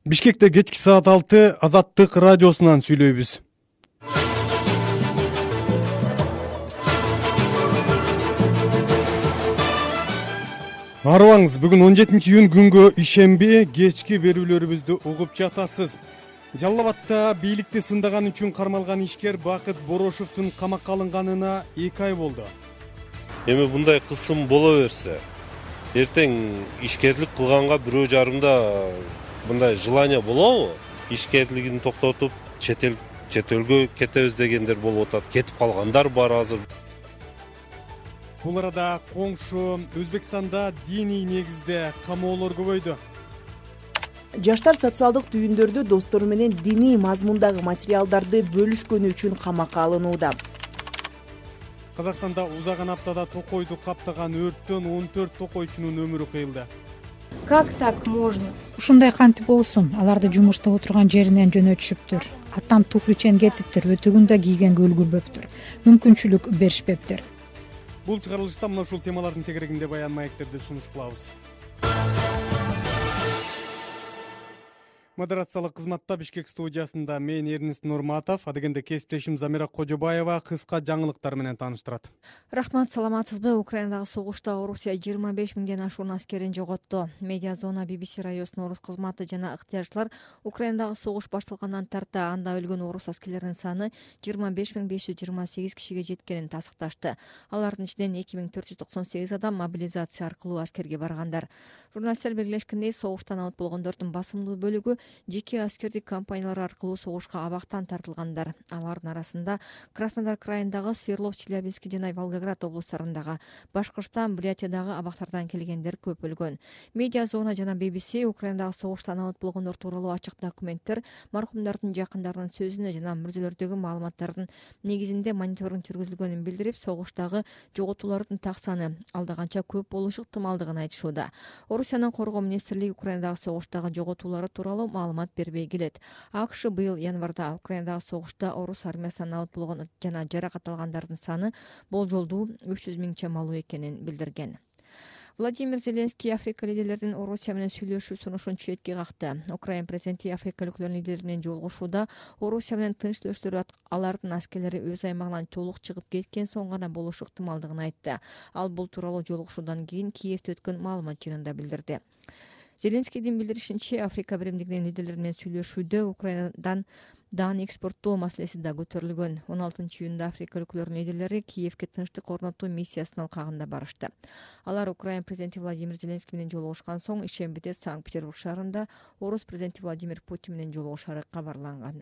Бишкекте кечки саат 6 Азаттык радиосунан сүйлөйбүз. Арыбаңыз, бүгүн 17-июнь күнгө ишемби кечки берүүлөрүбүздү угуп жатасыз. Жалал Абадта бийликти сындаган үчүн кармалган ишкер Бакыт Борошовдун камакка алынганына 2 ай болду. Эми мындай кысым боло берсе, эртең ишкерлик кылганга бирөө жарымда мындай желание болобу? Ишкерлигин токтотуп, чет элгө кетебиз дегендер болуп атат. Кетип калгандар бар азыр. Бул арада коңшу Өзбекстанда диний негизде камоолор көбөйдү. Жаштар социалдык түйүндөрдө достору менен диний мазмундагы материалдарды бөлүшкөнү үчүн камакка алынууда. Казакстанда узаган аптада токойду каптаган өрттөн 14 токойчунун өмүрү кыйылды. Как так можно? Ушундай кантип болсун? Аларды жумушта отурган жеринен жөнөтүшүптүр. Атам туфличен кетиптир, өтөгүн да кийгенге үлгүрбөптүр. Мүмкүнчүлүк беришпептир. Бул чыгарылышта мына ушул темалардын тегерегинде баян маектерди сунуш кылабыз. Модерациялык кызматта Бишкек студиясында мен Эрнест Нурматов, адегенде кесиптешим Замира Кожобаева кыска жаңылыктар менен тааныштырат. Рахмат, саламатсызбы? Украинадагы согушта Орусия 25 миңден ашуун аскерин жоготту. Медиа зона BBC радиосунун орус кызматы жана ыктыярчылар Украинадагы согуш башталгандан тарта анда өлгөн орус аскерлеринин саны 25.528 кишиге жеткенин тасыкташты. Алардын ичинен 2498 адам мобилизация аркылуу аскерге баргандар. Журналисттер белгилешкендей, согуштан абат болгондордун басымдуу бөлүгү жеке аскердик компаниялар аркылуу согушка абактан тартылгандар. Алардын арасында Краснодар крайындагы Свердлов, Челябинск жана Волгоград облустарындагы, Башкырстан, Бурятиядагы абактардан келгендер көп өлгөн. Медиа зона жана BBC Украинадагы согуштан абат болгондор тууралуу ачык документтер, маркумдардын жакындарынын сөзүнө жана мүрзөлөрдөгү маалыматтардын негизинде мониторинг жүргүзүлгөнүн билдирип, согуштагы жоготуулардын так саны алда канча көп болушу ыктымалдыгын айтышууда. Орусиянын коргоо министрлиги Украинадагы согуштагы жоготуулары тууралуу маалымат бербей келет. АКШ быйыл январда Украинадагы согушта орус армиясынан абат болгон жана жаракат алгандардын саны болжолдуу 300 миң чамалуу экенин билдирген. Владимир Зеленский Африка лидерлеринин Орусия менен сүйлөшүү сунушун четке какты. Украин президенти Африка өлкөлөрүнүн лидерлери менен жолугушууда Орусия менен тынчтөөчүлөр алардын аскерлери өз аймагынан толук чыгып кеткен соң гана болушу ыктымалдыгын айтты. Ал бул тууралуу жолугушуудан кийин Киевде өткөн маалымат жыйынында билдирди. Зеленскийдин билдиришинче, Африка биримдигинин лидерлери менен сүйлөшүүдө Украинадан дан экспорттоо маселеси да көтөрүлгөн. 16-июнда Африка өлкөлөрүнүн лидерлери Киевге тынчтык орнотуу миссиясынын алкагында барышты. Алар Украин президенти Владимир Зеленский менен жолугушкан соң ишембиде Санкт-Петербург шаарында орус президенти Владимир Путин менен жолугушары кабарланган.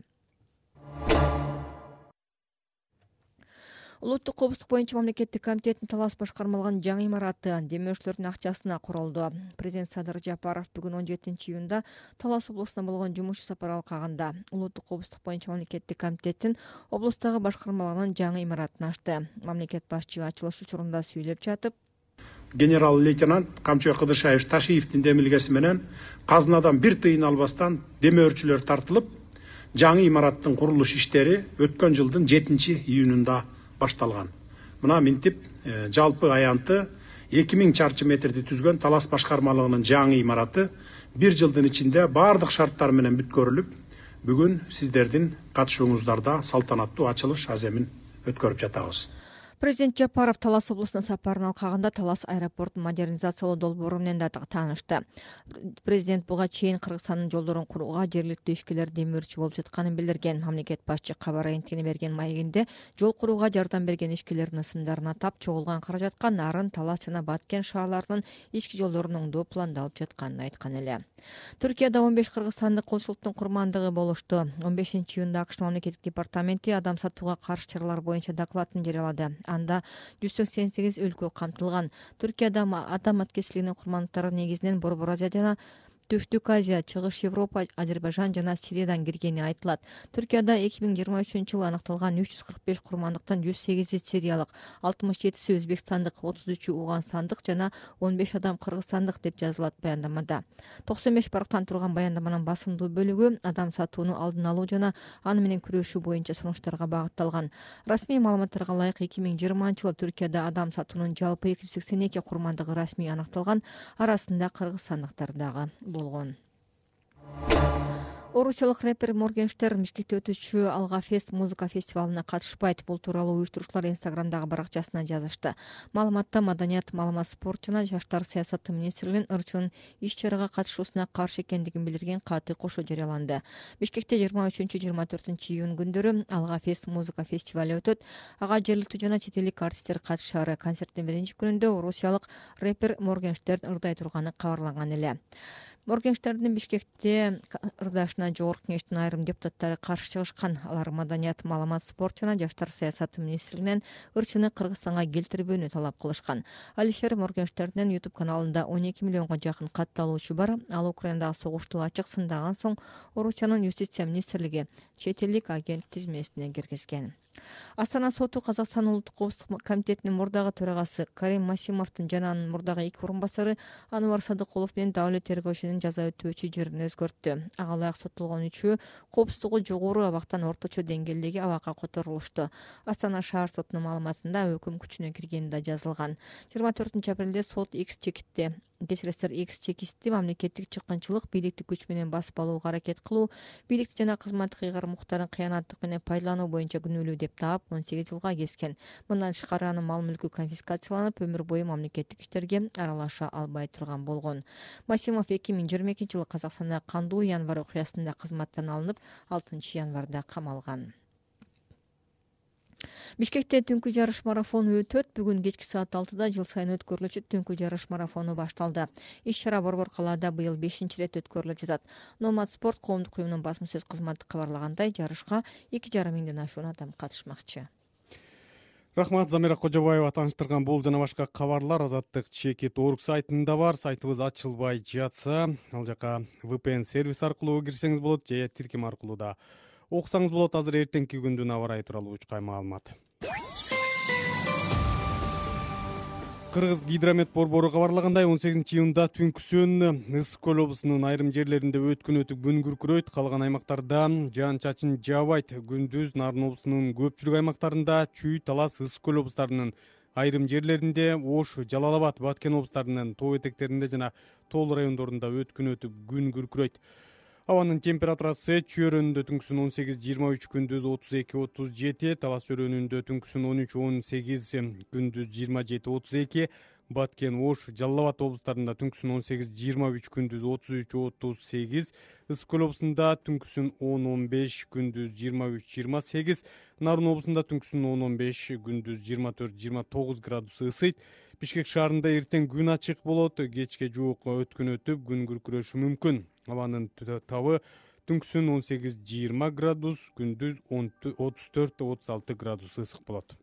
Улуттук коопсуздук боюнча мамлекеттик комитеттин талас башкармалган жаңы имараты демөөрчүлөрдүн акчасына курулду. Президент Садыр Жапаров бүгүн 17-июнда Талас облусуна болгон жумуш сапар алкагында улуттук коопсуздук боюнча мамлекеттик комитеттин облустагы башкармаларынын жаңы имаратын ачты. Мамлекет башчысы ачылыш учурунда сүйлөп жатып, генерал-лейтенант Камчой Кыдыршаев Ташиевдин демилгеси менен казынадан бир тыйын албастан демөөрчүлөр тартылып, жаңы имараттын курулуш иштери өткөн жылдын 7-июнунда башталган. Мына минтип жалпы аянты 2000 чарчы метрди түзгөн Талас башкармалыгынын жаңы имараты 1 жылдын ичинде бардык шарттар менен бүткөрүлүп, бүгүн сиздердин катышууңуздарда салтанаттуу ачылыш аземин өткөрүп жатабыз. Президент Жапаров Талас облусуна сапарын алкагында Талас аэропортун модернизациялоо долбоору менен да таанышты. Президент буга чейин Кыргызстандын жолдорун курууга жергиликтүү ишкерлер демөөрчү болуп жатканын билдирген. Мамлекет башчы кабар агенттигине берген маегинде жол курууга жардам берген ишкерлердин ысымдарын атап, чогулган каражатка Нарын, Талас жана Баткен шаарларынын ички жолдорун оңдоо пландалып жатканын айткан эле. Түркияда 15 кыргызстандык колчулуктун курмандыгы болушту. 15-июнда АКШ мамлекеттик департаменти адам сатууга каршы чаралар боюнча докладын жарыялады. Анда 188 өлкө камтылган. Түркияда адам аткечилигинин курмандыктары негизинен Борбор Азия жана Түштүк Азия, Чыгыш Европа, Азербайжан жана Сириядан киргени айтылат. Түркияда 2023-жылы аныкталган 345 курмандыктан 108 сириялык, 67 өзбекстандык, 33 уганстандык жана 15 адам кыргызстандык деп жазылат баяндамада. 95 парактан турган баяндаманын басымдуу бөлүгү адам сатууну алдын алуу жана аны менен күрөшүү боюнча сунуштарга багытталган. Расмий маалыматтарга ылайык 2020-жылы Түркияда адам сатуунун жалпы 282 курмандыгы расмий аныкталган, арасында кыргызстандыктар дагы болгон. Орусиялык рэпер Моргенштерн Бишкекте өтүүчү Алга Фест музыка фестивалына катышпайт. Бул тууралуу уюштуруучулар Инстаграмдагы баракчасына жазышты. Маалыматта Маданият, маалымат, спорт жана жаштар саясаты министрлигинин ырчынын иш-чарага катышуусуна каршы экендигин билдирген каты кошо жарыяланды. Бишкекте 23-24 июнь күндөрү Алга Фест музыка фестивалы өтөт. Ага жергиликтүү жана чет элдик артисттер катышары. Концерттин биринчи күнүндө орусиялык рэпер Моргенштерн ырдай турганы кабарланган эле. Моргенштерндин Бишкекте ырдашына жогорку кеңештин айрым депутаттары каршы чыгышкан. Алар Маданият, маалымат, спорт жана жаштар саясаты министрлигинен ырчыны Кыргызстанга келтирбөөнү талап кылышкан. Алишер Моргенштерндин YouTube каналында 12 миллионго жакын катталуучу бар. Ал Украинадагы согушту ачык сындаган соң Орусиянын юстиция министрлиги чет элдик агент тизмесине киргизген. Астана соту Казакстан улуттук коопсуздук комитетинин мурдагы төрагасы Карим Масимовдун жана анын мурдагы 2 орун басары Анвар Садыкулов менен давлет тергөөчүнүн жаза өтөөчү жерин өзгөрттү. Ага ылайык соттолгон үчөө коопсуздугу жогору абактан орточо деңгээлдеги абакка которулушту. Астана шаар сотунун маалыматында өкүм күчүнө киргени да жазылган. 24 апрелде сот X чекисти мамлекеттик чыккынчылык, бийликтик күч менен басып алууга аракет кылуу, бийликти жана кызматтык ыйгарым укуктарын кыянаттык менен пайдалануу боюнча күнөөлүү деп таап 18 жылга кескен. Мындан тышкары анын мал мүлкү конфискацияланып, өмүр бою мамлекеттик иштерге аралаша албай турган болгон. Масимов 2022 жылы Казакстанда кандуу январь окуясында кызматтан алынып, 6 январда камалган. Бишкекте түнкү жарыш марафону өтөт. Бүгүн кечки саат 6-да жыл сайын өткөрүлүчү түнкү жарыш марафону башталды. Иш-чара Борбор калаада быйыл 5-чи рет өткөрүлүп жатат. Номад спорт коомдук уюмунун басма сөз кызматы кабарлагандай, жарышка 2,5 миңден ашуун адам катышмакчы. Рахмат, Замира Кожобаева тааныштырган бул жана башка кабарлар Азаттык Чекит орг сайтында бар. Сайтыбыз ачылбай жатса, ал жака VPN сервис аркылуу кирсеңиз болот, же тиркем аркылуу да окусаңыз болот. Азыр эртеңки күндүн аба ырайы тууралуу учкай маалымат. Кыргыз гидромет борбору кабарлагандай, 18 июнда түнкүсүн Ысык көл облусунун айрым жерлеринде өткүнөтүп күн күркүрөйт, калган аймактарда жаан-чачын жаабайт. Күндүз Нарын облусунун көпчүлүк аймактарында, Чүй, Талас, Ысык көл облустарынын айрым жерлеринде, Ош, Жалал Абад, Баткен облустарынын тоо этектеринде жана тоол райондорунда өткүнөтүп күн күркүрөйт. Абанын температурасы Чүй өрөөнүндө түнкүсүн 18-23, күндүз 32-37, Талас өрөөнүндө түнкүсүн 13-18, күндүз 27-32, Баткен, Ош, Жалал Абад облустарында түнкүсүн 18-23, күндүз 33-38, Ысык көл облусунда түнкүсүн 10-15, күндүз 23-28, Нарын облусунда түнкүсүн 10-15, күндүз 24-29 градус ысыйт. Бишкек шаарында эртең күн ачык болот, кечке жуук өткүнөтүп күн күркүрөшү мүмкүн. Абанын табы түнкүсүн 18-20 градус, күндүз 34-36 градус ысык болот.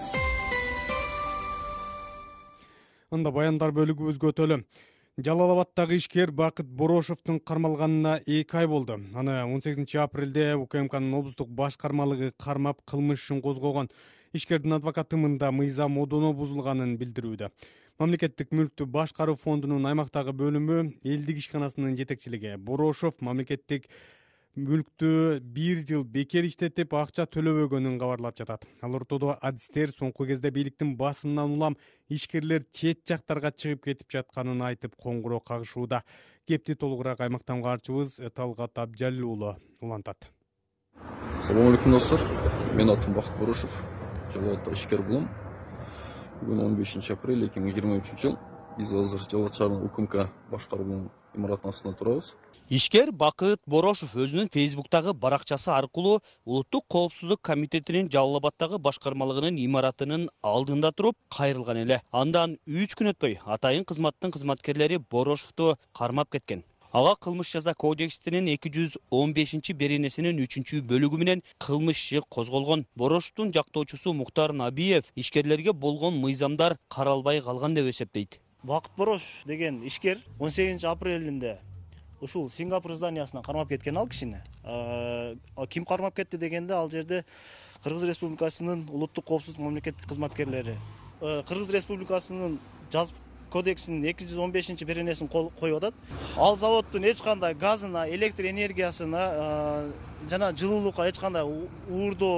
Анда баяндар бөлүгүбүзгө өтөлү. Жалал Абадтагы ишкер Бакыт Борошовдун кармалганына 2 ай болду. Аны 18 апрелде УКМКнын облустук башкармалыгы кармап кылмыш ишин козгогон. Ишкердин адвокаты мында мыйзам модоно бузулганын билдирүүдө. Мамлекеттик мүлктү башкаруу фондунун аймактагы бөлүмү элдик ишканасынын жетекчилиги Борошов мамлекеттик мүлктү 1 жыл бекер иштетип, акча төлөбөгөнүн кабарлап жатат. Ал ортодо адистер соңку кезде бийликтин басымынан улам ишкерлер чет жактарга чыгып кетип жатканын айтып коңгуроо кагышууда. Кепти толугураак аймактан каарчыбыз Талгат Абжалил уулу улантат. Салам алейкум достор. Мен атым Бакыт Борошов. Жалал Абадта ишкер болом. Бүгүн 15 апрель 2023 жыл. Биз азыр Жалал Абад шаарынын УКМК башкарууунун имаратынын астында турабыз. Ишкер Бакыт Борошов өзүнүн Фейсбуктагы баракчасы аркылуу Улуттук коопсуздук комитетинин Жалал Абадтагы башкармалыгынын имаратынын алдында туруп кайрылган эле. Андан 3 күн өтпөй атайын кызматтын кызматкерлери Борошовду кармап кеткен. Ага кылмыш жаза кодексинин 215 беренесинин 3 бөлүгү менен кылмыш иши козголгон. Борошовдун жактоочусу Муктар Набиев ишкерлерге болгон мыйзамдар каралбай калган деп эсептейт. Бакыт Борошов деген ишкер 18 апрелинде ушул Сингапур зданиясынан кармап кеткен ал кишини. Ким кармап кетти дегенде ал жерде Кыргыз Республикасынын улуттук коопсуздук мамлекеттик кызматкерлери. Кыргыз Республикасынын жазып кодексинин 215 беренесин коюп атат. Ал заводдун эч кандай газына, электр энергиясына жана жылуулукка эч кандай уурдоо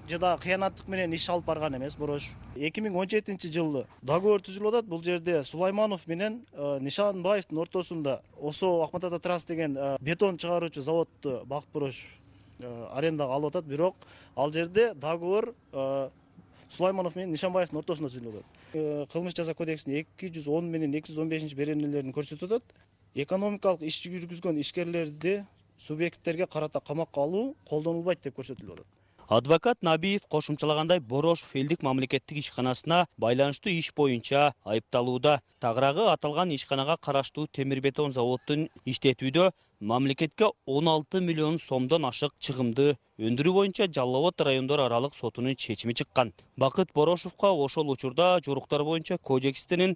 же дагы кыянаттык менен иш алып барган эмес Борошов. 2017-жылы договор түзүлүп атат. Бул жерде Сулайманов менен Нишанбаевдин ортосунда ОСО Ахмат Ата Трас деген бетон чыгаруучу заводду Бакыт Борошов арендага алып атат. Бирок ал жерде договор Сулайманов менен Нишанбаевдин ортосунда түзүлүп атат. Кылмыш жаза кодексинин 210 менен 215 беренелерин көрсөтүп атат. Экономикалык иш жүргүзгөн ишкерлерди субъекттерге карата камакка алуу колдонулбайт деп көрсөтүлүп атат. Адвокат Набиев кошумчалагандай, Борошов элдик мамлекеттик ишканасына байланыштуу иш боюнча айыпталууда. Тагыраагы аталган ишканага караштуу темир бетон заводдун иштетүүдө мамлекетке 16 миллион сомдон ашык чыгымды өндүрүү боюнча Жалал Абад райондор аралык сотунун чечими чыккан. Бакыт Борошовго ошол учурда жоруктар боюнча кодекстин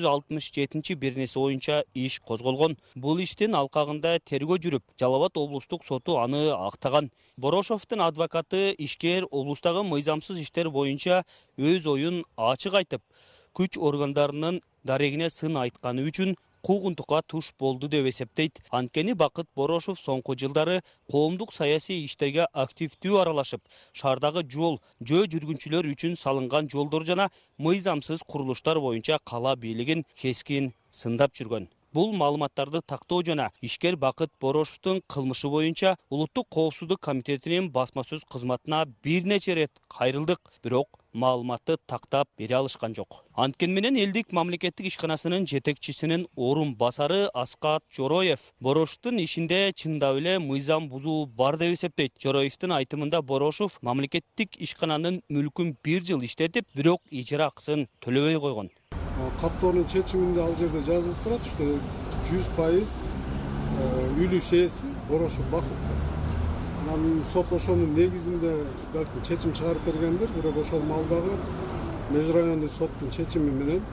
167 беренеси боюнча иш козголгон. Бул иштин алкагында тергөө жүрүп, Жалал Абад облустук соту аны актаган. Борошовдун адвокаты ишкер облустагы мыйзамсыз иштер боюнча өз оюн ачык айтып, күч органдарынын дарегине сын айтканы үчүн куугунтукка туш болду деп эсептейт. Анткени Бакыт Борошов соңку жылдары коомдук саясий иштерге активдүү аралашып, шаардагы жол, жөө жүргүнчүлөр үчүн салынган жолдор жана мыйзамсыз курулуштар боюнча кала бийлигин кескин сындап жүргөн. Бул маалыматтарды тактоо жана ишкер Бакыт Борошовдун кылмышы боюнча Улуттук коопсуздук комитетинин басма сөз кызматына бир нече рет кайрылдык, бирок маалыматты тактап бере алышкан жок. Анткени менен элдик мамлекеттик ишканасынын жетекчисинин орун басары Аскат Жороев Борошовдун ишинде чындап эле мыйзам бузуу бар деп эсептейт. Жороевдин айтымында Борошов мамлекеттик ишкананын мүлкүн 1 жыл иштетип, бирок ижара акысын төлөбөй койгон. Каттоонун чечиминде ал жерде жазылып турат, что 100% үлүш ээси Борошов Бакытты. Анан сот ошонун негизинде балким чечим чыгарып бергендир, бирок ошол малдагы межрайондук соттун чечими менен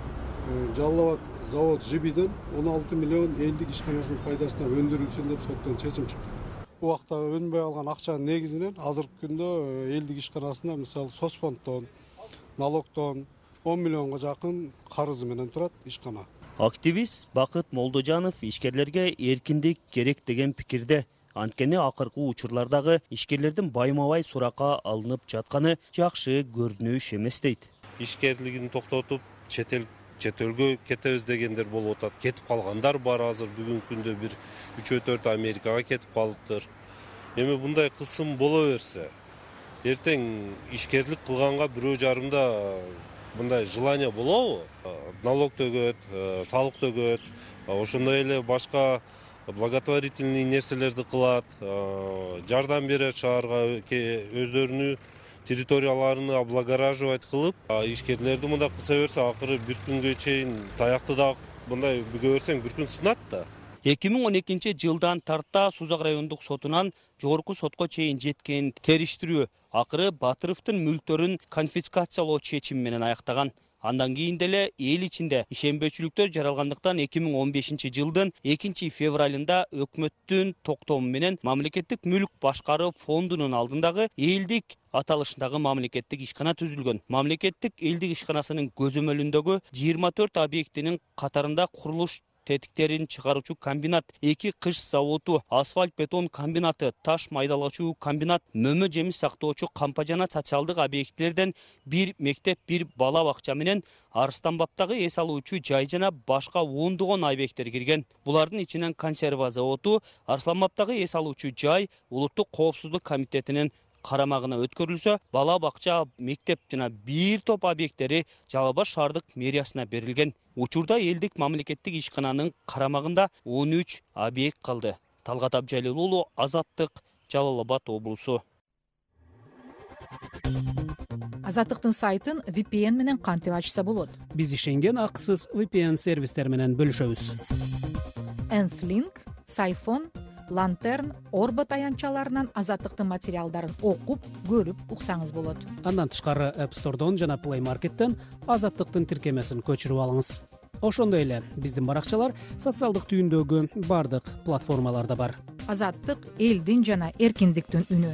Жалал Абад завод ЖИБиден 16 миллион элдик ишканасынын пайдасына өндүрүлсүн деп соттон чечим чыкты. Убакта өнбөй алган акчанын негизинен азыркы күндө элдик ишканасында мисалы Сосфонддон, налогдон 10 миллионго жакын карызы менен турат ишкана. Активист Бакыт Молдожанов ишкерлерге эркиндик керек деген пикирде. Анткени акыркы учурлардагы ишкерлердин байма-бай суракка алынып жатканы жакшы көрүнүш эмес дейт. Ишкерлигин токтотуп, чет элге кетебиз дегендер болуп атат. Кетип калгандар бар азыр. Бүгүнкү күндө бир 3-4 Америкага кетип калыптыр. Эми мындай кысым боло берсе, эртең ишкерлик кылганга бирөө жарымда мындай желание болобу? Налог төгөт, салык төгөт, ошондой эле башка благотворительный нерселерди кылат, жардам берет шаарга, өздөрүнүн территорияларын облагораживать кылып, ишкерлерди мындай кыса берсе, акыры бир күнгө чейин таякты да мындай бүгө берсең бир күн сынат да. 2012 жылдан тарта Сузак райондук сотунан жогорку сотко чейин жеткен териштирүү акыры Батыровдун мүлктөрүн конфискациялоо чечими менен аяктаган. Андан кийин деле эл ичинде ишенбөөчүлүктөр жаралгандыктан 2015 жылдын 2 февралында өкмөттүн токтому менен мамлекеттик мүлк башкаруу фондунун алдындагы элдик аталышындагы мамлекеттик ишкана түзүлгөн. Мамлекеттик элдик ишканасынын көзөмөлүндөгү 24 объектинин катарында курулуш тетиктерин чыгаруучу комбинат, 2 кыш заводу, асфальт бетон комбинаты, таш майдалачуу комбинат, мөмө жемиш сактоочу кампа жана социалдык объектилерден 1 мектеп, 1 бала бакча менен Арыстанбаптагы эс алуучу жай жана башка ондогон объекттер кирген. Булардын ичинен консерва заводу, Арсланбаптагы эс алуучу жай Улуттук коопсуздук комитетинин карамагына өткөрүлсө, бала бакча, мектеп жана бир топ объекттери Жалал Абад шаардык мэриясына берилген. Учурда элдик мамлекеттик ишкананын карамагында 13 объект калды. Талгат Абжалил уулу, Азаттык, Жалал Абад облусу. Азаттыктын сайтын VPN менен кантип ачса болот? Биз ишенген акысыз VPN сервистер менен бөлүшөбүз. Nthink, Сайфон, Lantern, Орбот аянтчаларынан Азаттыктын материалдарын окуп, көрүп уксаңыз болот. Андан тышкары App Store'дон жана Play Market'тен Азаттыктын тиркемесин көчүрүп алыңыз. Ошондой эле биздин баракчалар социалдык түйүндөгү бардык платформаларда бар. Азаттык элдин жана эркиндиктин үнү.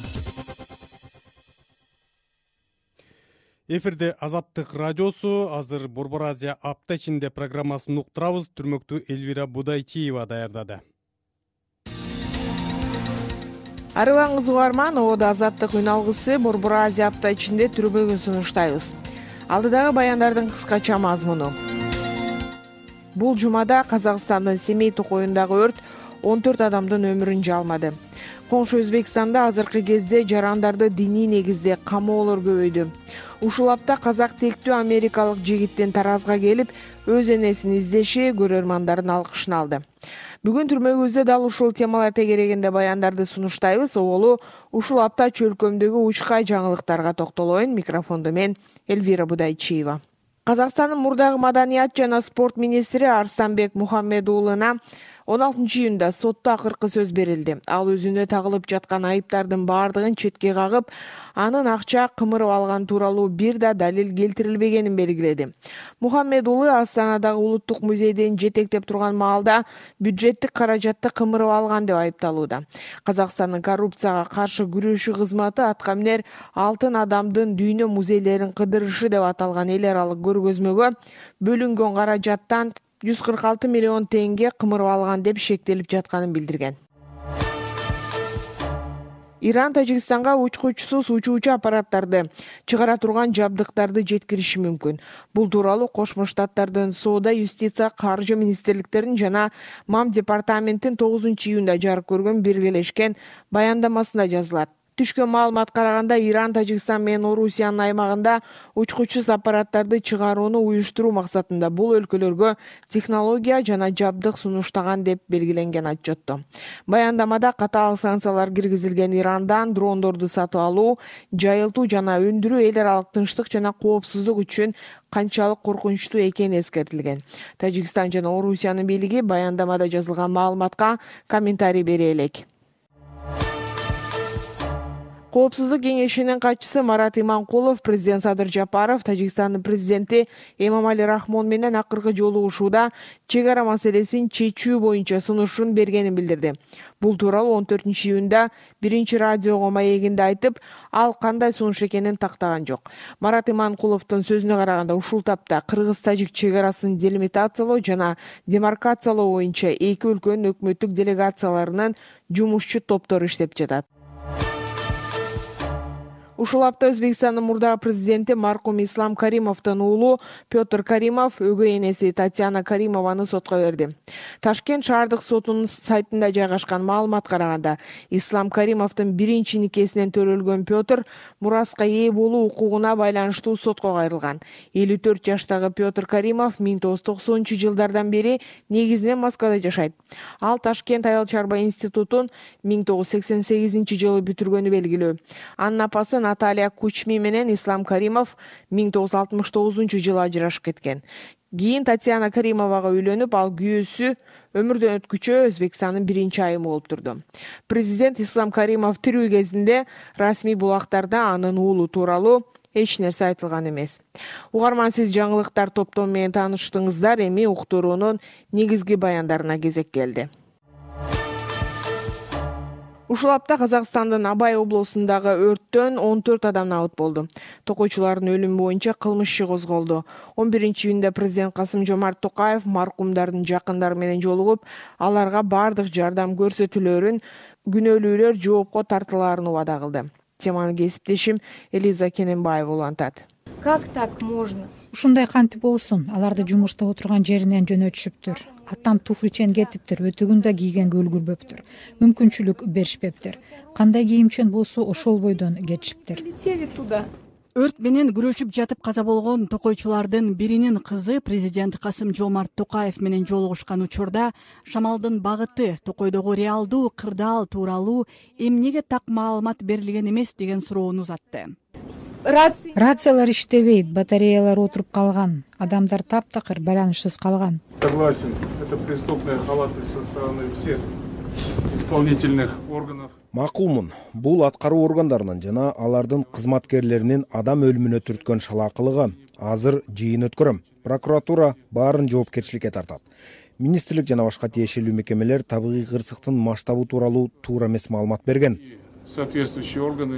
Эфирде Азаттык радиосу, азыр Борбор Азия апта ичинде программасын уктурабыз. Түрмөктүү Элвира Будайчиева даярдады. Арыбаңыз угарман, Оодо Азаттык үн алгысы Борбор Азия апта ичинде түрбөгүн сунуштайбыз. Алдыдагы баяндардын кыскача мазмуну. Бул жумада Казакстандын Семей токоюндагы өрт 14 адамдын өмүрүн жалмады. Коңшу Өзбекстанда азыркы кезде жарандарды диний негизде камоолор көбөйдү. Ушул апта казак тектүү америкалык жигиттин Таразга келип, өз энесин издеши көрөрмандардын алкышын алды. Бүгүн түрмөгүбүздө дал ушул темалар тегерегинде баяндарды сунуштайбыз. Оолу ушул апта чөлкөмдөгү учкай жаңылыктарга токтолоюн. Микрофондо мен Эльвира Будайчиева. Казакстандын мурдагы маданият жана спорт министри Арстанбек Мухаммедуулуна 16 июнда сотто акыркы сөз берилди. Ал өзүнө тагылып жаткан айыптардын баардыгын четке кагып, анын акча кымырып алган тууралуу бир да далил келтирилбегенин белгиледи. Мухаммедуулу Астанадагы улуттук музейден жетектеп турган маалда бюджеттик каражатты кымырып алган деп айыпталууда. Казакстандын коррупцияга каршы күрөшүү кызматы аткаминер алтын адамдын дүйнө музейлерин кыдырышы деп аталган эл аралык көргөзмөгө бөлүнгөн каражаттан 146 миллион теңге кымырып алган деп шектелип жатканын билдирген. Иран Тажикстанга учкучсуз учуучу аппараттарды чыгара турган жабдыктарды жеткириши мүмкүн. Бул тууралуу Кошмо Штаттардын Соода, Юстиция, Каржы министрликтерин жана МАМ департаменттин 9 июнда жарык көргөн биргелешкен баяндамасында жазылат. Түшкөн маалымат караганда Иран, Тажикстан менен Орусиянын аймагында учкучсуз аппараттарды чыгарууну уюштуруу максатында бул өлкөлөргө технология жана жабдык сунуштаган деп белгиленген отчетто. Баяндамада катаал санкциялар киргизилген Ирандан дрондорду сатып алуу, жайылтуу жана өндүрүү эл аралык тынчтык жана коопсуздук үчүн канчалык коркунучтуу экени эскертилген. Тажикстан жана Орусиянын бийлиги баяндамада жазылган маалыматка комментарий бере элек. Коопсуздук кеңешинин катчысы Марат Иманкулов, президент Садыр Жапаров, Тажикстандын президенти Эмомали Рахмон менен акыркы жолугушууда чек ара маселесин чечүү боюнча сунушун бергенин билдирди. Бул тууралуу 14 июнда биринчи радиого маегинде айтып, ал кандай сунуш экенин тактаган жок. Марат Иманкуловдун сөзүнө караганда, ушул тапта кыргыз-тажик чек арасын делимитациялоо жана демаркациялоо боюнча эки өлкөнүн өкмөттүк делегацияларынын жумушчу топтору иштеп жатат. Ушул апта Өзбекстандын мурдагы президенти маркум Ислам Каримовдун уулу Петр Каримов өгөй энеси Татьяна Каримованы сотко берди. Ташкент шаардык сотунун сайтында жайгашкан маалымат караганда, Ислам Каримовдун биринчи никесинен төрөлгөн Петр мураска ээ болуу укугуна байланыштуу сотко кайрылган. 54 жаштагы Петр Каримов 1990-жылдардан бери негизинен Москвада жашайт. Ал Ташкент айыл чарба институтун 1988-жылы бүтүргөнү белгилүү. Анын апасы Наталья Кучми менен Ислам Каримов 1969-жылы ажырашып кеткен. Кийин Татьяна Каримовага үйлөнүп, ал күйөөсү өмүрдөн өткүчө Өзбекстандын биринчи айымы болуп турду. Президент Ислам Каримов тирүү кезинде расмий булактарда анын уулу тууралуу эч нерсе айтылган эмес. Угарман, сиз жаңылыктар топтому менен тааныштыңыздар. Эми уктуруунун негизги баяндарына кезек келди. Ушул апта Казакстандын Абай облусундагы өрттөн 14 адам набыт болду. Токойчулардын өлүмү боюнча кылмыш иши козголду. 11 июнда президент Касым-Жомарт Токаев маркумдардын жакындары менен жолугуп, аларга бардык жардам көрсөтүлөрүн, күнөөлүүлөр жоопко тартылаарын убада кылды. Теманы кесиптешим Элиза Кененбаева улантат. Как так можно? Ушундай кантип болсун? Аларды жумуштап отурган жеринен жөнөтүшүптүр. Аттам туфли чен кетиптир, өтөгүн да кийгенге үлгүрбөптүр. Мүмкүнчүлүк беришпептир. Кандай кийимчен болсо ошол бойдон кетишиптир. Летели туда. Өрт менен күрөшүп жатып каза болгон токойчулардын биринин кызы президент Касым-Жомарт Токаев менен жолугушкан учурда шамалдын багыты, Токойдогу реалдуу кырдаал тууралуу эмнеге так маалымат берилген эмес деген суроону узатты. Рациялар иштебейт, батареялар отуруп калган, адамдар таптакыр байланышсыз калган. Согласен, это преступная халатность со стороны всех исполнительных органов. Макулмун, бул аткаруу органдарынын жана алардын кызматкерлеринин адам өлүмүнө түрткөн шалаакылыгы. Азыр жыйын өткөрөм. Прокуратура баарын жоопкерчиликке тартат. Министрлик жана башка тиешелүү мекемелер табигый кырсыктын масштабы тууралуу туура эмес маалымат берген. Соответствующие органы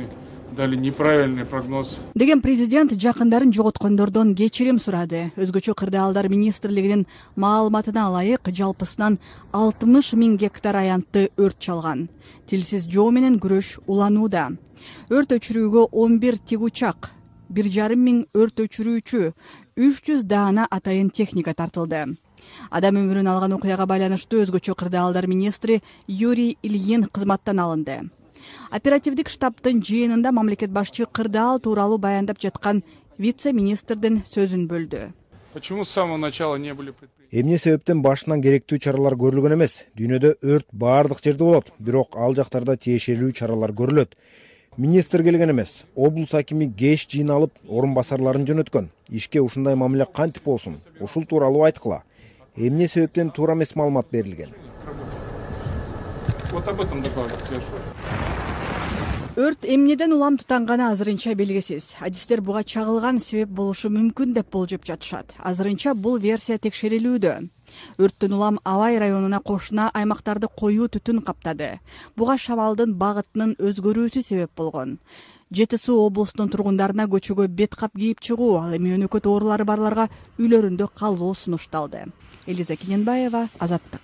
дали неправильный прогноз. Деген президент жакындарын жоготкондордон кечирим сурады. Өзгөчө кырдаалдар министрлигинин маалыматына ылайык жалпысынан 60 000 гектар аянтты өрт чалган. Тилсиз жоо менен күрөш уланууда. Өрт өчүрүүгө 11 тигучак, 1,5 миң өрт өчүрүүчү, 300 даана атайын техника тартылды. Адам өмүрүн алган окуяга байланыштуу өзгөчө кырдаалдар министри Юрий Ильин кызматтан алынды. Оперативдик штабтын жыйынында мамлекет башчы кырдаал тууралуу баяндап жаткан вице-министрдин сөзүн бөлдү. Почему с самого начала не были предприняты? Эмне себептен башынан керектүү чаралар көрүлгөн эмес? Дүйнөдө өрт баардык жерде болот, бирок ал жактарда тиешелүү чаралар көрүлөт. Министр келген эмес, облус акими кеч жыйналып, орун басарларын жөнөткөн. Ишке ушундай мамиле кантип болсун? Ушул тууралуу айткыла. Эмне себептен туура эмес маалымат берилген? Вот об этом докладе. Өрт эмнеден улам тутанганы азырынча белгисиз. Адистер буга чагылган себеп болушу мүмкүн деп болжоп жатышат. Азырынча бул версия текшерилүүдө. Өрттөн улам Абай районуна кошуна аймактарды коюу түтүн каптады. Буга шамалдын багытынын өзгөрүүсү себеп болгон. Жети Суу облусунун тургундарына көчөгө бет кап кийип чыгуу, ал эми өнөкөт оорулары барларга үйлөрүндө калуу сунушталды. Элиза Кененбаева, Азаттык.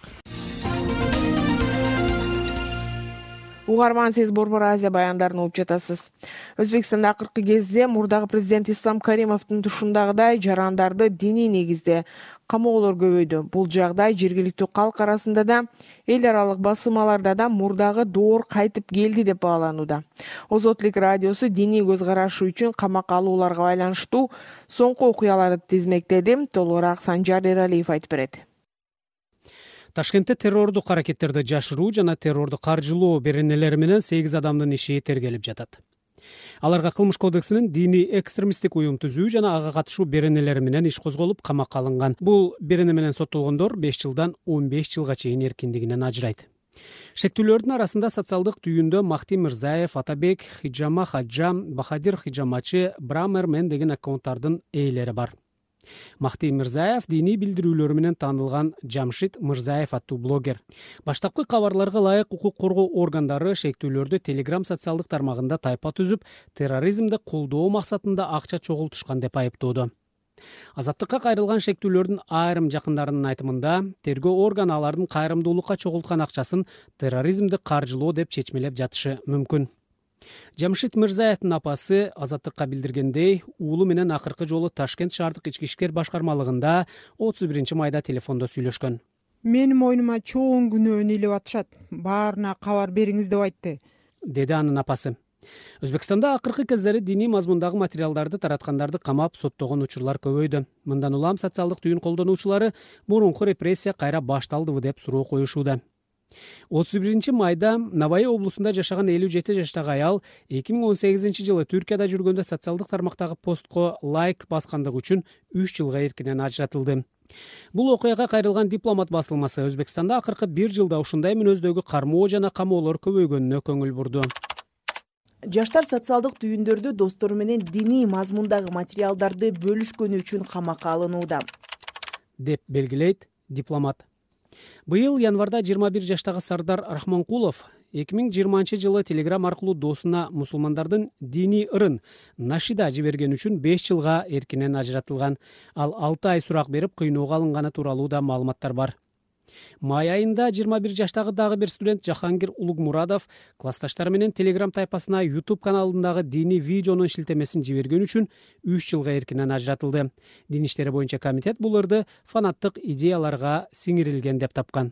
Угарман, сиз Борбор Азия баяндарын угуп жатасыз. Өзбекстанда акыркы кезде мурдагы президент Ислам Каримовдун тушундагыдай жарандарды диний негизде камоолор көбөйдү. Бул жагдай жергиликтүү калк арасында да, эл аралык басылмаларда да мурдагы доор кайтып келди деп бааланууда. Озотлук радиосу диний көз карашы үчүн камакка алууларга байланыштуу соңку окуяларды тизмектеди. Толугураак Санжар Эралиев айтып берет. Ташкентте террордук аракеттерди жашыруу жана террорду каржылоо беренелери менен 8 адамдын иши тергелип жатат. Аларга кылмыш кодексинин диний экстремисттик уюм түзүү жана ага катышуу беренелери менен иш козголуп, камакка алынган. Бул берене менен соттолгондор 5 жылдан 15 жылга чейин эркиндигинен ажырайт. Шектүүлөрдүн арасында социалдык түйүндө Махти Мирзаев, Атабек Хиджама Хаджам, Бахадир Хиджамачы, Брамермен деген аккаунттардын ээлери бар. Махти Мирзаев диний билдирүүлөрү менен таанылган Жамшит Мирзаев аттуу блогер. Баштапкы кабарларга ылайык укук коргоо органдары шектүүлөрдү Telegram социалдык тармагында тайпа түзүп, терроризмди колдоо максатында акча чогултушкан деп айыптоодо. Азаттыкка кайрылган шектүүлөрдүн айрым жакындарынын айтымында, тергөө органы алардын кайрымдуулукка чогулткан акчасын терроризмди каржылоо деп чечмелеп жатышы мүмкүн. Жамшит Мирзаевдин апасы Азаттыкка билдиргендей, уулу менен акыркы жолу Ташкент шаардык ички иштер башкармалыгында 31 майда телефондо сүйлөшкөн. Менин мойнума чоң күнөөнү илип атышат. Баарына кабар бериңиз деп айтты, деди анын апасы. Өзбекстанда акыркы кездери диний мазмундагы материалдарды тараткандарды камап соттогон учурлар көбөйдү. Мындан улам социалдык түйүн колдонуучулары мурунку репрессия кайра башталдыбы деп суроо коюшууда. 31 майда Навай облусунда жашаган 57 жаштагы аял 2018 жылы Түркияда жүргөндө социалдык тармактагы постко лайк баскандыгы үчүн 3 жылга эркинен ажыратылды. Бул окуяга кайрылган Дипломат басылмасы Өзбекстанда акыркы 1 жылда ушундай мүнөздөгү кармоо жана камоолор көбөйгөнүнө көңүл бурду. Жаштар социалдык түйүндөрдө достору менен диний мазмундагы материалдарды бөлүшкөнү үчүн камакка алынууда, деп белгилейт Дипломат. Быйыл январда 21 жаштагы Сардар Рахманкулов 2020 жылы Telegram аркылуу досуна мусулмандардын диний ырын нашида жиберген үчүн 5 жылга эркинен ажыратылган. Ал 6 ай сурак берип кыйноого алынганы тууралуу да маалыматтар бар. Май айында 21 жаштагы дагы бир студент Жахангир Улугмурадов классташтары менен Telegram тайпасына YouTube каналындагы диний видеонун шилтемесин жиберген үчүн 3 жылга эркинен ажыратылды. Дин иштери боюнча комитет бул ырды фанаттык идеяларга сиңирилген деп тапкан.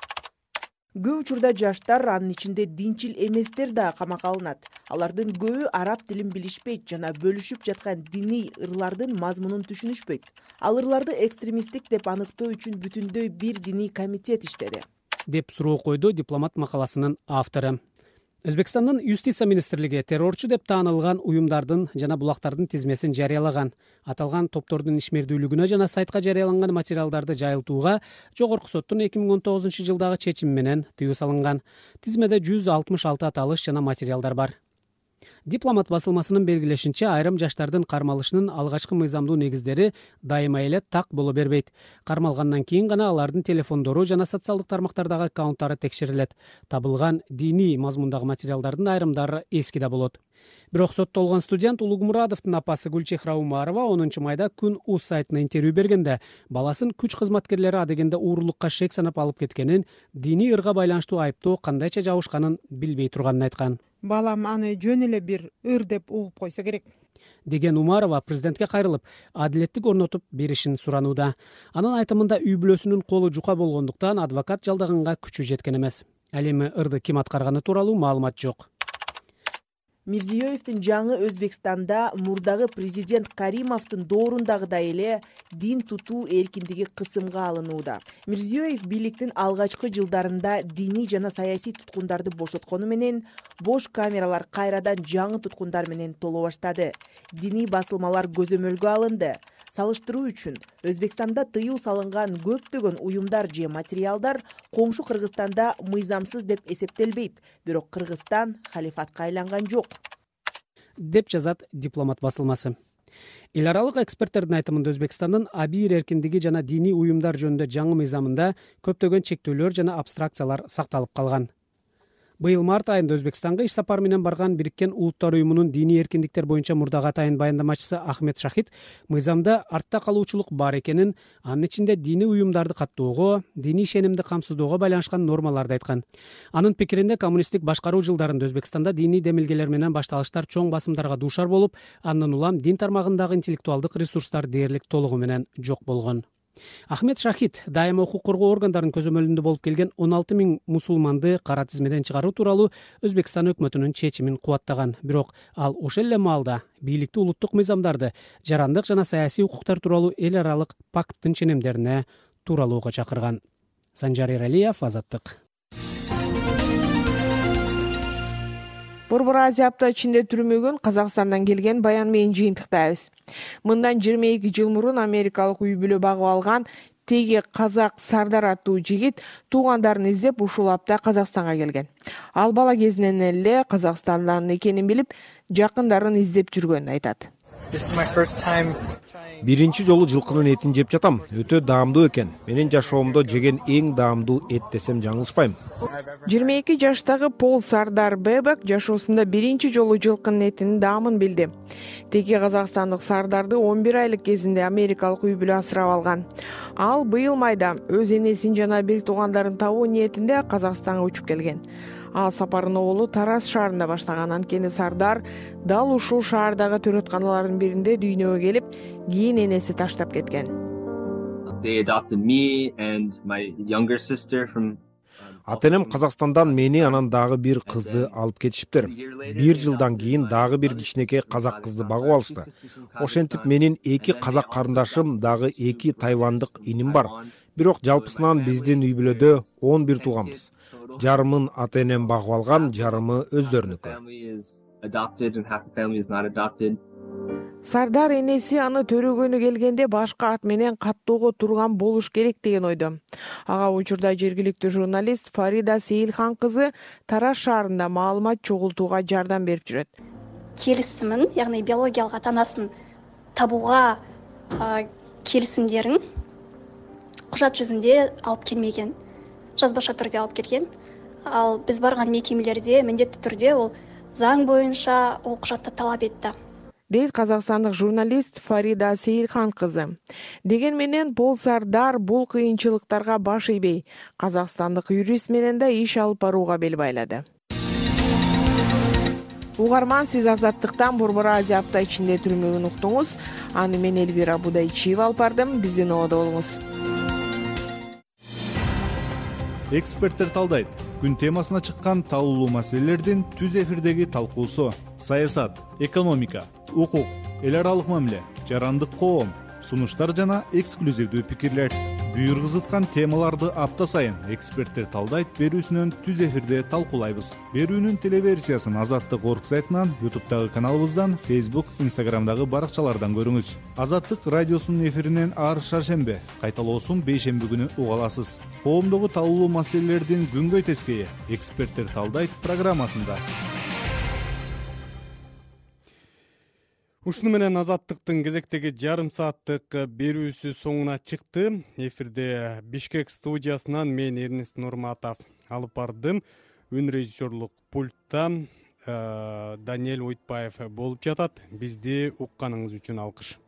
Көп учурда жаштар, анын ичинде динчил эместер да камакка алынат. Алардын көбү араб тилин билишпейт жана бөлүшүп жаткан диний ырлардын мазмунун түшүнүшпөйт. Ал ырларды экстремисттик деп аныктоо үчүн бүтүндөй бир диний комитет иштеди, деп суроо койду Дипломат макаласынын автору. Өзбекстандын юстиция министрлиги террорчу деп таанылган уюмдардын жана булактардын тизмесин жарыялаган. Аталган топтордун ишмердүүлүгүнө жана сайтка жарыяланган материалдарды жайылтууга жогорку соттун 2019 жылдагы чечими менен тыюу салынган. Тизмеде 166 аталыш жана материалдар бар. Дипломат басылмасынын белгилешинче, айрым жаштардын кармалышынын алгачкы мыйзамдуу негиздери дайыма эле так боло бербейт. Кармалгандан кийин гана алардын телефондору жана социалдык тармактардагы аккаунттары текшерилет. Табылган диний мазмундагы материалдардын айрымдары эски да болот. Бирок соттолгон студент Улугмурадовдун апасы Гүлчехра Умарова 10 майда Күн УЗ сайтына интервью бергенде баласын күч кызматкерлери адегенде уурулукка шек санап алып кеткенин, диний ырга байланыштуу айыптоо кандайча жабышканын билбей турганын айткан. Балам аны жөн эле бир ыр деп угуп койсо керек деген Умарова президентке кайрылып, адилеттик орнотуп беришин суранууда. Анын айтымында үй бүлөсүнүн колу жука болгондуктан адвокат жалдаганга күчү жеткен эмес. Ал эми ырды ким аткарганы тууралуу маалымат жок. Мирзиёевдин жаңы Өзбекстанда мурдагы президент Каримовдун доорундагыдай эле дин тутуу эркиндиги кысымга алынууда. Мирзиёев бийликтин алгачкы жылдарында диний жана саясий туткундарды бошоткону менен бош камералар кайрадан жаңы туткундар менен толо баштады. Диний басылмалар көзөмөлгө алынды. Салыштыруу үчүн Өзбекстанда тыюу салынган көптөгөн уюмдар же материалдар коңшу Кыргызстанда мыйзамсыз деп эсептелбейт, бирок Кыргызстан халифатка айланган жок деп жазат Дипломат басылмасы. Эл аралык эксперттердин айтымында Өзбекстандын абийир эркиндиги жана диний уюмдар жөнүндө жаңы мыйзамында көптөгөн чектөөлөр жана абстракциялар сакталып калган. Быйыл март айында Өзбекстанга иш сапар менен барган Бириккен Улуттар уюмунун диний эркиндиктер боюнча мурдагы атайын баяндамачысы Ахмед Шахид мыйзамда артта калуучулук бар экенин, анын ичинде диний уюмдарды каттоого, диний ишенимди камсыздоого байланышкан нормаларды айткан. Анын пикиринде коммунисттик башкаруу жылдарында Өзбекстанда диний демилгелер менен башталыштар чоң басымдарга дуушар болуп, андан улам дин тармагындагы интеллектуалдык ресурстар дээрлик толугу менен жок болгон. Ахмед Шахид дайыма укук коргоо органдарынын көзөмөлүндө болуп келген 16 000 мусулманды кара тизмеден чыгаруу тууралуу Өзбекстан өкмөтүнүн чечимин кубаттаган. Бирок ал ошол эле маалда бийликти улуттук мыйзамдарды, жарандык жана саясий укуктар тууралуу эл аралык пакттын ченемдерине тууралууга чакырган. Санжар Эралиев, Азаттык. Борбор Азия апта ичинде түрмөгөн Казакстандан келген баян менен жыйынтыктайбыз. Мындан 22 жыл мурун америкалык үй бүлө багып алган теги казак Сардар аттуу жигит туугандарын издеп ушул апта Казакстанга келген. Ал бала кезинен эле Казакстандан экенин билип, жакындарын издеп жүргөнүн айтат. Биринчи жолу жылкынын этин жеп жатам. Өтө даамдуу экен. Менин жашоомдо жеген эң даамдуу эт десем жаңылышпайм. 22 жаштагы Пол Сардар Бебек жашоосунда биринчи жолу жылкынын этинин даамын билди. Теги казакстандык Сардарды 11 айлык кезинде америкалык үй бүлө асырап алган. Ал быйыл майда өз энесин жана бир туугандарын табуу ниетинде Казакстанга учуп келген. Ал сапарын оолу Тарас шаарында баштаган. Анткени Сардар дал ушул шаардагы төрөтканалардын биринде дүйнөгө келип, кийин энеси таштап кеткен. Ата-энем Казакстандан мени анан дагы бир кызды алып кетишиптир. 1 жылдан кийин дагы бир кичинекей казак кызды багып алышты. Ошентип менин 2 казак карындашым, дагы 2 тайвандык иним бар. Бирок жалпысынан биздин үй бүлөдө 11 тууганбыз. Жарымын ата-энем багып алган, жарымы өздөрүнүкү. Сардар энеси аны төрөгөнү келгенде башка ат менен каттоого турган болуш керек деген ойдо. Ага учурда жергиликтүү журналист Фарида Сейилхан кызы Тарас шаарында маалымат чогултууга жардам берип жүрөт. Келисимин, ягни биологиялык ата-анасын табууга келисимдерин кужат жүзүндө алып келмеген. Жазбаша түрдө алып келген. Ал биз барган мекемелерде міндетті түрдө ол заң боюнча ол кужатты талап этти. Дейт казакстандык журналист Фарида Сейилхан кызы. Деген менен Пол Сардар бул кыйынчылыктарга баш ийбей, казакстандык юрист менен да иш алып барууга бел байлады. Угарман, сиз Азаттыктан Борбор Азия апта ичинде түрмөгөн уктуңуз. Аны мен Элвира Будайчиева алып бардым. Биздин ободо болуңуз. Эксперттер талдайт. Күн темасына чыккан талуулуу маселелердин түз эфирдеги талкуусу: саясат, экономика, укук, эл аралык мамиле, жарандык коом, сунуштар жана эксклюзивдүү пикирлер. Буйргузуткан темаларды апта сайын эксперттер талдайт берүүсүнөн түз эфирде талкуулайбыз. Берүүнүн телеверсиясын Азаттык орг сайтынан, YouTube'дагы каналыбыздан, Facebook, Instagram'дагы баракчалардан көрүңүз. Азаттык радиосунун эфиринен ар шаршембе, кайталоосун бейшемби күнү уга аласыз. Коомдогу талуулуу маселелердин күнгөй тескейи эксперттер талдайт программасында. Ушуну менен Азаттыктын кезектеги жарым сааттык берүүсү соңуна чыкты. Эфирде Бишкек студиясынан мен Эрнест Нурматов алып бардым. Үн режиссерлук пультта Даниэль Ойтбаев болуп жатат. Бизди укканыңыз үчүн алкыш.